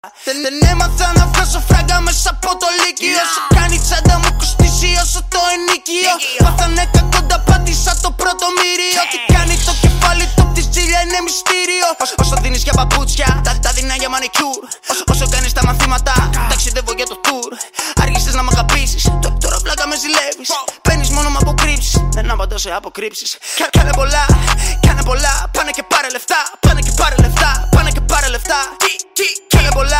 Δεν έμαθα να βγάζω φράγκα μέσα από το λύκειο. Όσο κάνει τσάντα μου κοστίζει όσο το ενίκιο. Πάθανε κακόντα, πάτησα το πρώτο μύριο. Τι κάνει το κεφάλι του απ' τη ζήλια είναι μυστήριο. Όσο δίνεις για παπούτσια, τα δίνω για μανικιούρ. Όσο κάνεις τα μαθήματα, ταξιδεύω για το tour. Άργησες να μ' αγαπήσεις, τώρα πλάκα με ζηλεύεις. Παίρνεις μόνο με αποκρύψεις, δεν απαντώ σε αποκρύψεις. Κάνε πολλά, κάνε πολλά, πάνε και πάρε λεφτά. Πάνε και πάρε λεφτά, πάνε και πάρε λεφτά. Κάνε πολλά,